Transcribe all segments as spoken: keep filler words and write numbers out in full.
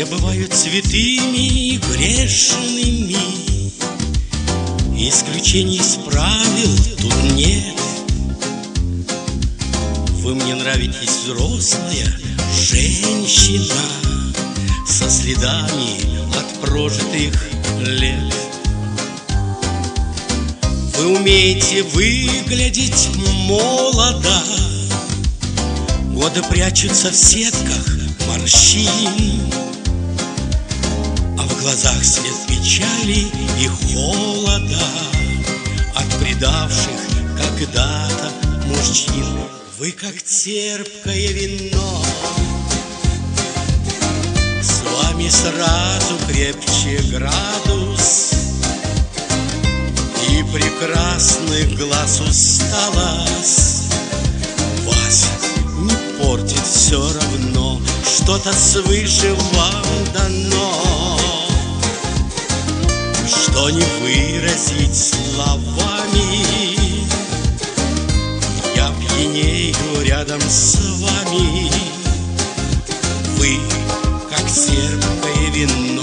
Все бывают святыми и грешными, исключений из правил тут нет. Вы мне нравитесь, взрослая женщина, со следами от прожитых лет. Вы умеете выглядеть молодо, годы прячутся в сетках морщин, а в глазах свет печали и холода от предавших когда-то мужчин. Вы как терпкое вино, с вами сразу крепче градус, и прекрасных глаз усталость вас не портит все равно, что-то свыше вам дано, что не выразить словами. Я пьянею рядом с вами. Вы как терпкое вино,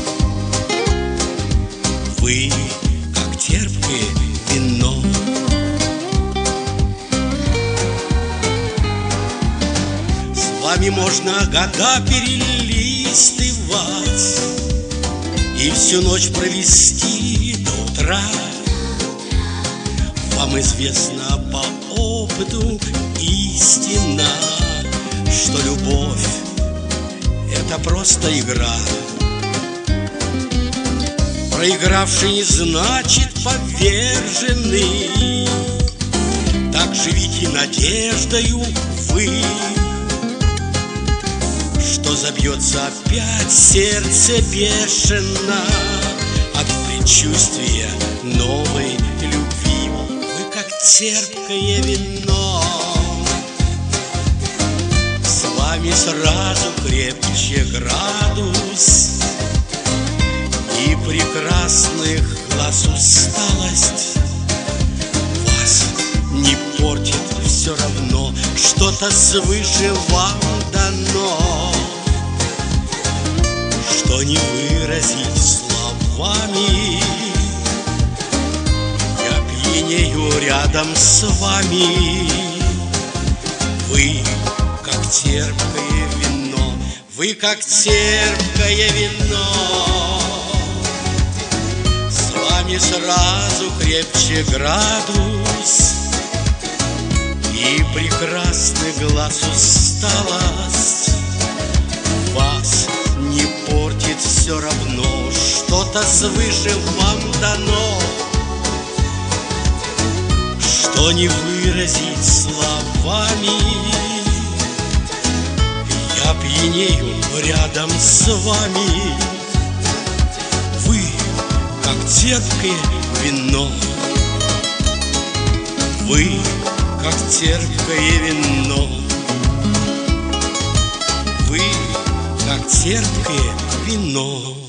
вы как терпкое вино. С вами можно года перелистывать и всю ночь провести до утра. Вам известно по опыту истина, что любовь — это просто игра. Проигравший не значит поверженный. Так живите надеждою вы, что забьется опять сердце бешено от предчувствия новой любви. Вы как терпкое вино, с вами сразу крепче градус, и прекрасных глаз усталость вас не портит все равно, что-то свыше вам дано, что не выразить словами. Я пьянею рядом с вами. Вы как терпкое вино, вы как терпкое вино, с вами сразу крепче градус, и прекрасный глаз усталость вас не портит все равно, что-то свыше вам дано, что не выразить словами. Я пьянею рядом с вами. Вы как терпкое вино, вы как терпкое вино, вы как терпкое вино.